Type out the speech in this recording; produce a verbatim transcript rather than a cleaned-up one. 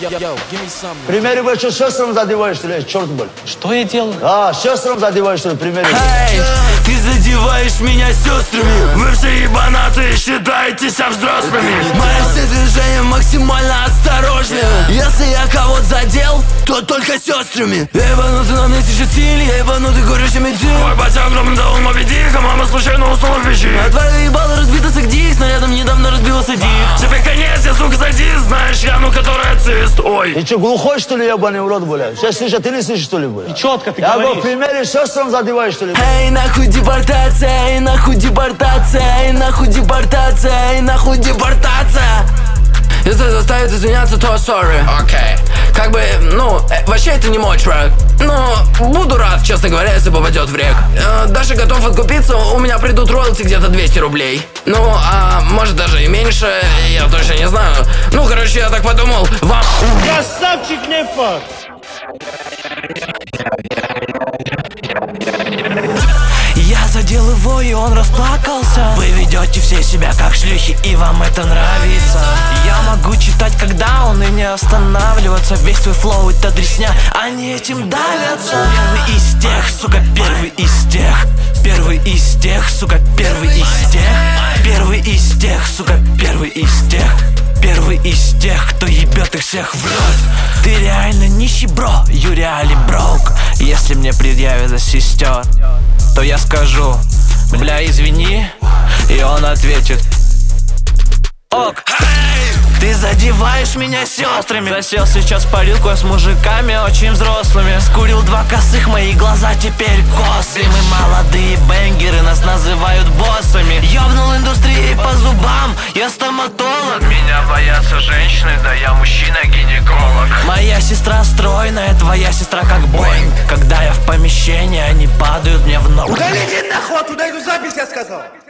Примеры бы, что сестрам задеваешь, что ли? Черт, блин. Что я делаю? А, сестрам задеваешь, что ли, примеры? Эй, ты задеваешь меня сестрами. Вы все ебанаты, считаете себя взрослыми. Мои все движения максимально осторожны. Если я кого-то задел, то только сестрами. Ебанутый на мне течет стиль, ебанутый горячий метил. Мой батя огромный, да он Моби Дик, а мама случайно уснула в печи. А твоя ебала разбита сагдик, снарядом недавно разбился дик. Тебе конец, я сука садист, знаешь я, ну которая цист. Ой. Ты что, глухой, что ли, ебаный урод, блядь? Сейчас слышишь, ты не слышишь, что ли, блядь? Четко ты Я говоришь. говорю, примеры сестрам задеваешь, что ли? Эй, нахуй депортация, эй, нахуй депортация, эй, нахуй депортация, эй, нахуй депортация. Если заставит извиняться, то sorry. Окей. Okay. Как бы, ну, э, вообще это не мой трек. Но буду рад, честно говоря, если попадет в рек. Э, даже готов откупиться, у меня придут роялти где-то двести рублей. Ну, а может даже и меньше, я точно не знаю. Ну, короче, я так подумал, вам... Красавчик, не факт. Я задел его, и он расплакался. Вы ведете все себя как шлюхи, и вам это нравится. Я могу читать, когда он, и не останавливаться. Весь твой флоу это дресня, они этим давятся. Первый из тех, сука, первый из тех. Первый из тех, сука, первый из тех. Первый из тех, сука, первый из тех. Первый из тех, кто ебет их всех в рот. Ты реально нищий, бро, you really broke. Если мне предъявят за сестер, то я скажу, бля, извини. И он ответит, ок. Ты задеваешь меня сестрами. Засел сейчас в парилку с мужиками очень взрослыми. Скурил два косых, мои глаза теперь косы. Мы молодые бенгеры, нас называют боссами. Ёбнул индустрией по зубам, я стоматолог. Меня боятся женщины, да я мужчина-гинеколог. Моя сестра стройная, твоя сестра как Боинг. Когда я в помещении, они падают мне в ногу. Удалите нахуй, оттуда эту запись, я сказал.